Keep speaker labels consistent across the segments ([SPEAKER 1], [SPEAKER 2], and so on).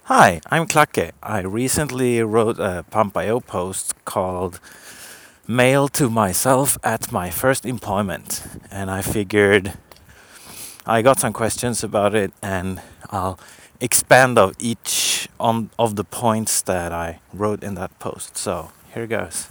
[SPEAKER 1] Hi, I'm Klake. I recently wrote a Pump.io post called Mail to Myself at My First Employment. And I figured I got some questions about it and I'll expand of each of the points that I wrote in that post. So here goes.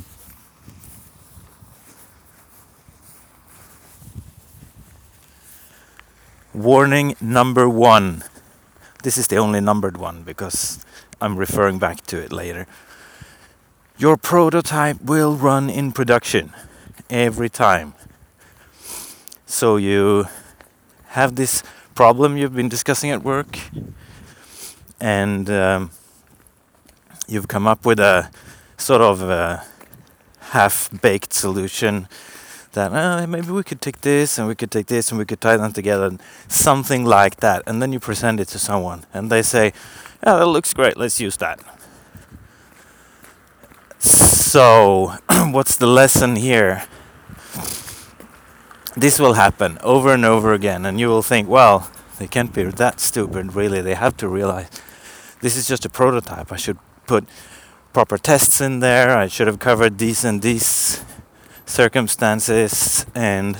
[SPEAKER 1] Warning number one. This is the only numbered one because I'm referring back to it later. Your prototype will run in production every time. So you have this problem you've been discussing at work, and you've come up with a sort of half-baked solution that maybe we could take this and we could take this and we could tie them together, something like that. And then you present it to someone, and they say, "Yeah, that looks great. Let's use that." So, what's the lesson here? This will happen over and over again, and you will think, well, they can't be that stupid, really. They have to realize this is just a prototype. I should put proper tests in there. I should have covered these and these circumstances, and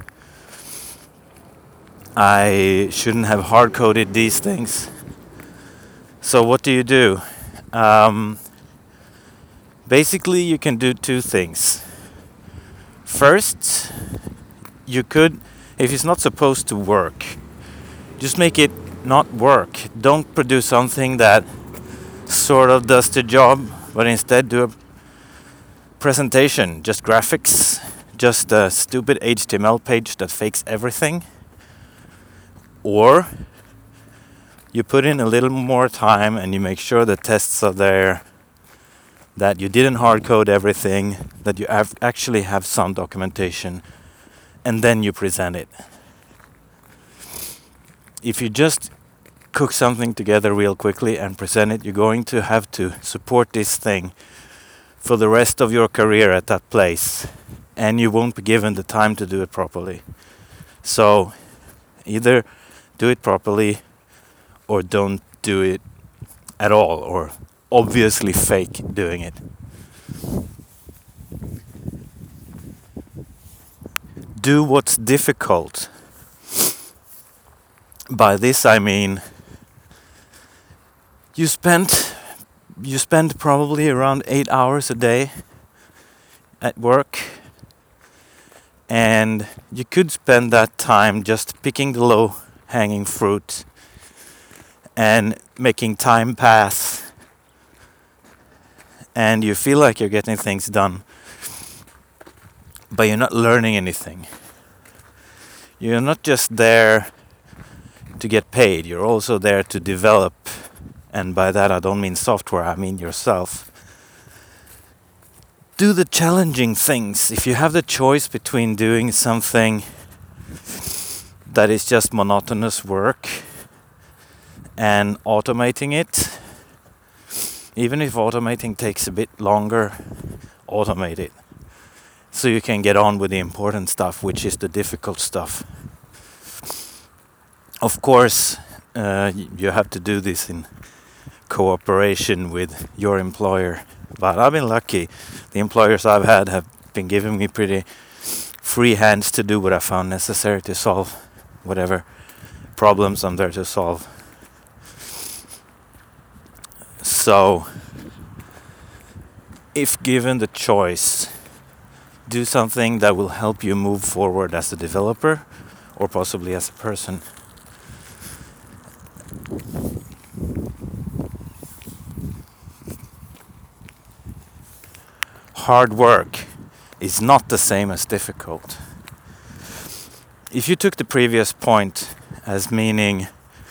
[SPEAKER 1] I shouldn't have hard coded these things. So, what do? Basically, you can do two things. First, you could, if it's not supposed to work, just make it not work. Don't produce something that sort of does the job, but instead do a presentation, just graphics, just a stupid HTML page that fakes everything. Or you put in a little more time and you make sure the tests are there, that you didn't hard code everything, that you actually have some documentation, and then you present it. If you just cook something together real quickly and present it, you're going to have to support this thing for the rest of your career at that place, and you won't be given the time to do it properly. So either do it properly or don't do it at all, or obviously fake doing it. Do what's difficult. By this I mean you spend probably around 8 hours a day at work, and you could spend that time just picking the low hanging fruit and making time pass, and you feel like you're getting things done, but you're not learning anything. You're not just there to get paid, you're also there to develop, and by that I don't mean software, I mean yourself. Do the challenging things. If you have the choice between doing something that is just monotonous work and automating it, even if automating takes a bit longer, automate it, so you can get on with the important stuff, which is the difficult stuff. Of course, you have to do this in cooperation with your employer, but I've been lucky. The employers I've had have been giving me pretty free hands to do what I found necessary to solve whatever problems I'm there to solve. So, if given the choice, do something that will help you move forward as a developer or possibly as a person. Hard work is not the same as difficult. If you took the previous point as meaning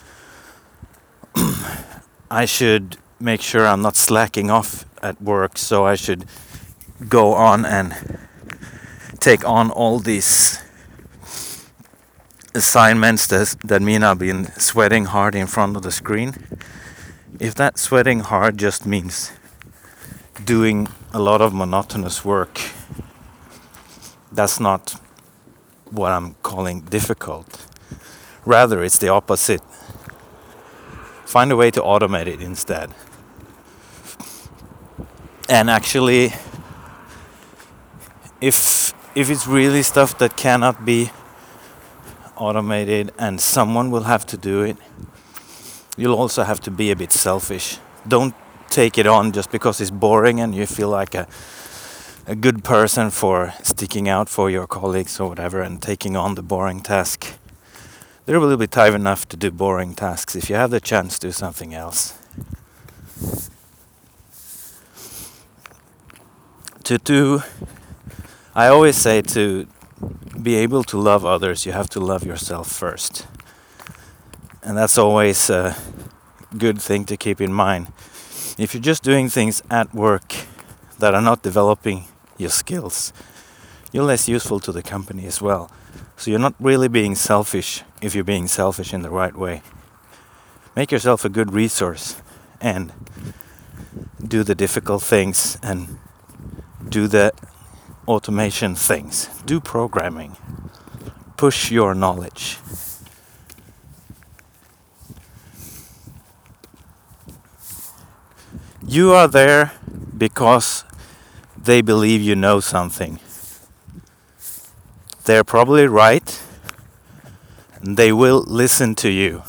[SPEAKER 1] I should make sure I'm not slacking off at work, so I should go on and take on all these assignments that mean I've been sweating hard in front of the screen. If that sweating hard just means doing a lot of monotonous work, that's not what I'm calling difficult. Rather, it's the opposite. Find a way to automate it instead. And actually, if it's really stuff that cannot be automated and someone will have to do it, you'll also have to be a bit selfish. Don't take it on just because it's boring and you feel like a good person for sticking out for your colleagues or whatever and taking on the boring task. There will be time enough to do boring tasks. If you have the chance, do something else. I always say to be able to love others, you have to love yourself first. And that's always a good thing to keep in mind. If you're just doing things at work that are not developing your skills, you're less useful to the company as well. So you're not really being selfish if you're being selfish in the right way. Make yourself a good resource and do the difficult things and do the automation things. Do programming. Push your knowledge. You are there because they believe you know something. They're probably right, and they will listen to you.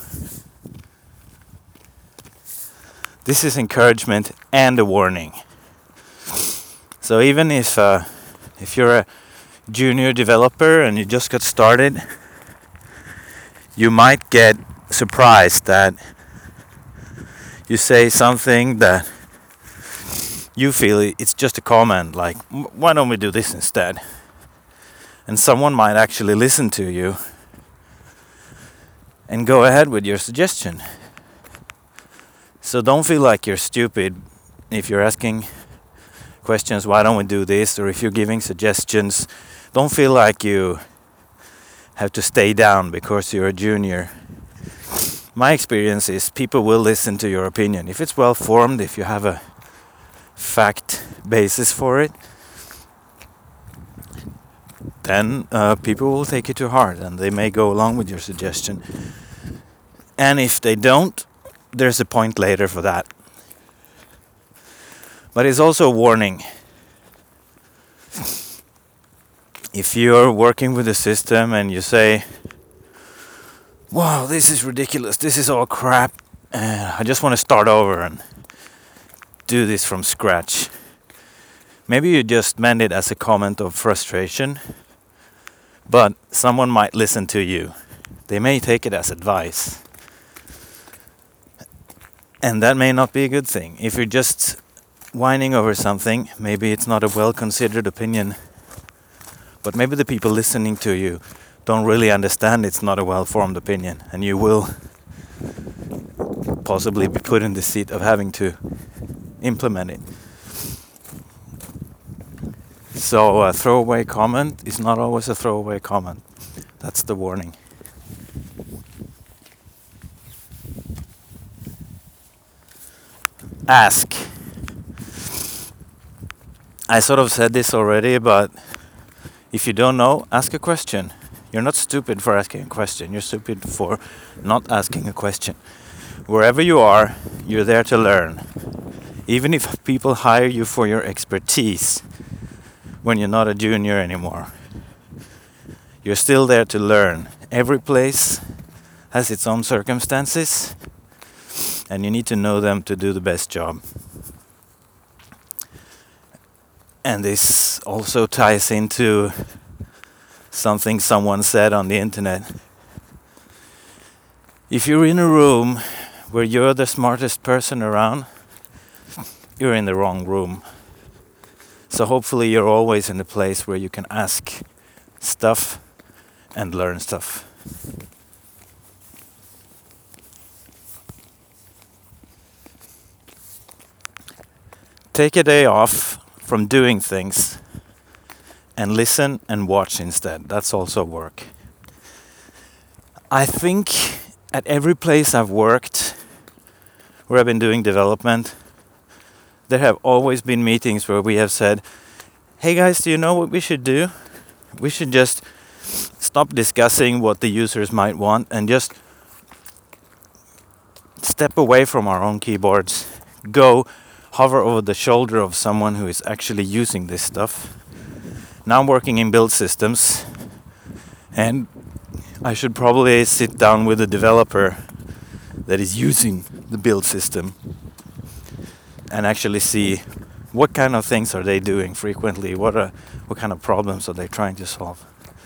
[SPEAKER 1] This is encouragement and a warning. So even if you're a junior developer and you just got started, you might get surprised that you say something that you feel it's just a comment, like, why don't we do this instead? And someone might actually listen to you and go ahead with your suggestion. So don't feel like you're stupid if you're asking questions, why don't we do this? Or if you're giving suggestions, don't feel like you have to stay down because you're a junior. My experience is people will listen to your opinion. If it's well formed, if you have a fact basis for it, then people will take it to heart and they may go along with your suggestion. And if they don't, there's a point later for that. But it's also a warning. If you're working with a system and you say, wow, this is ridiculous, this is all crap, I just want to start over and do this from scratch. Maybe you just meant it as a comment of frustration, but someone might listen to you. They may take it as advice. And that may not be a good thing. If you're just whining over something, maybe it's not a well-considered opinion. But maybe the people listening to you don't really understand it's not a well-formed opinion, and you will possibly be put in the seat of having to implement it. So a throwaway comment is not always a throwaway comment. That's the warning. Ask. I sort of said this already, but if you don't know, ask a question. You're not stupid for asking a question. You're stupid for not asking a question. Wherever you are, you're there to learn. Even if people hire you for your expertise when you're not a junior anymore, you're still there to learn. Every place has its own circumstances, and you need to know them to do the best job. And this also ties into something someone said on the internet. If you're in a room where you're the smartest person around, you're in the wrong room. So hopefully you're always in a place where you can ask stuff and learn stuff. Take a day off from doing things and listen and watch instead. That's also work. I think at every place I've worked where I've been doing development, there have always been meetings where we have said, hey guys, do you know what we should do? We should just stop discussing what the users might want and just step away from our own keyboards, go hover over the shoulder of someone who is actually using this stuff. Now I'm working in build systems, and I should probably sit down with a developer that is using the build system and actually see what kind of things are they doing frequently, what kind of problems are they trying to solve.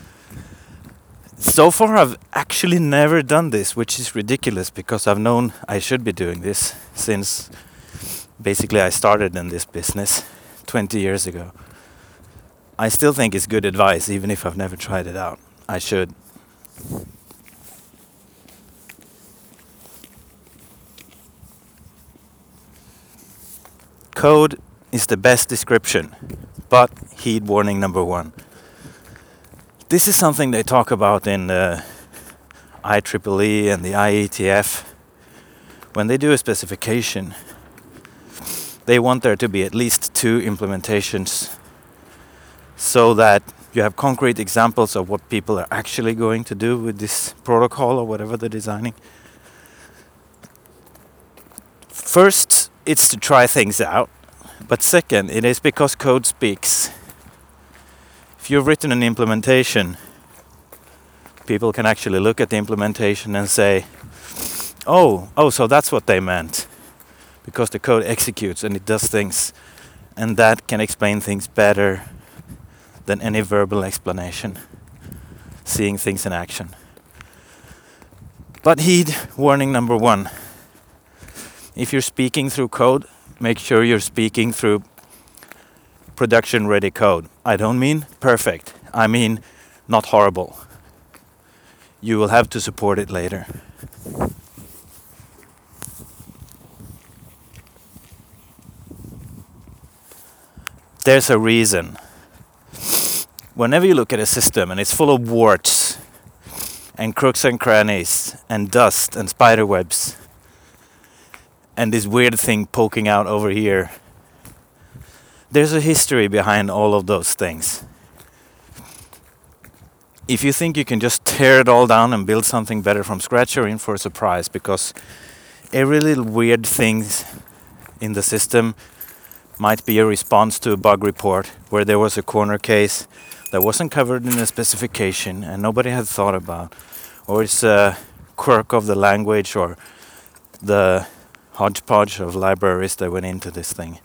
[SPEAKER 1] So far I've actually never done this, which is ridiculous because I've known I should be doing this since basically I started in this business 20 years ago. I still think it's good advice even if I've never tried it out. I should. Code is the best description, but heed warning number 1. This is something they talk about in the IEEE and the IETF. When they do a specification, they want there to be at least 2 implementations so that you have concrete examples of what people are actually going to do with this protocol or whatever they're designing. First, it's to try things out, but second, it is because code speaks. If you've written an implementation, people can actually look at the implementation and say, oh, so that's what they meant. Because the code executes and it does things. And that can explain things better than any verbal explanation. Seeing things in action. But heed warning number 1. If you're speaking through code, make sure you're speaking through production-ready code. I don't mean perfect. I mean not horrible. You will have to support it later. There's a reason. Whenever you look at a system and it's full of warts and crooks and crannies and dust and spider webs and this weird thing poking out over here, there's a history behind all of those things. If you think you can just tear it all down and build something better from scratch, you're in for a surprise, because every little weird thing in the system might be a response to a bug report where there was a corner case that wasn't covered in the specification and nobody had thought about, or it's a quirk of the language or the hodgepodge of libraries that went into this thing.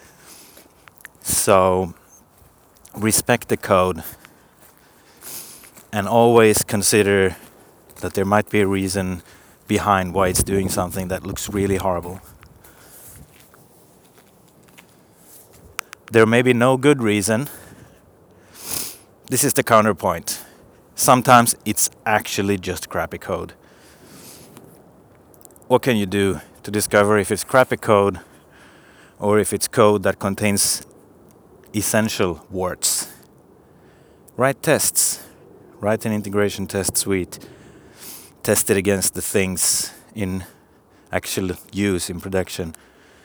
[SPEAKER 1] So respect the code and always consider that there might be a reason behind why it's doing something that looks really horrible. There may be no good reason. This is the counterpoint. Sometimes it's actually just crappy code. What can you do to discover if it's crappy code or if it's code that contains essential warts? Write tests. Write an integration test suite. Test it against the things in actual use in production.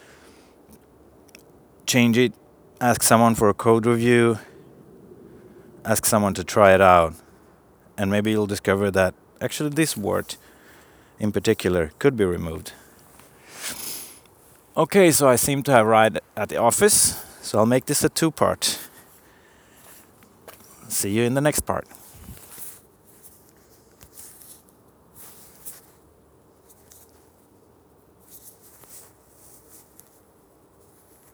[SPEAKER 1] Change it. Ask someone for a code review. Ask someone to try it out. And maybe you'll discover that actually this wart in particular could be removed. Okay, so I seem to have arrived at the office, so I'll make this a 2-part. See you in the next part.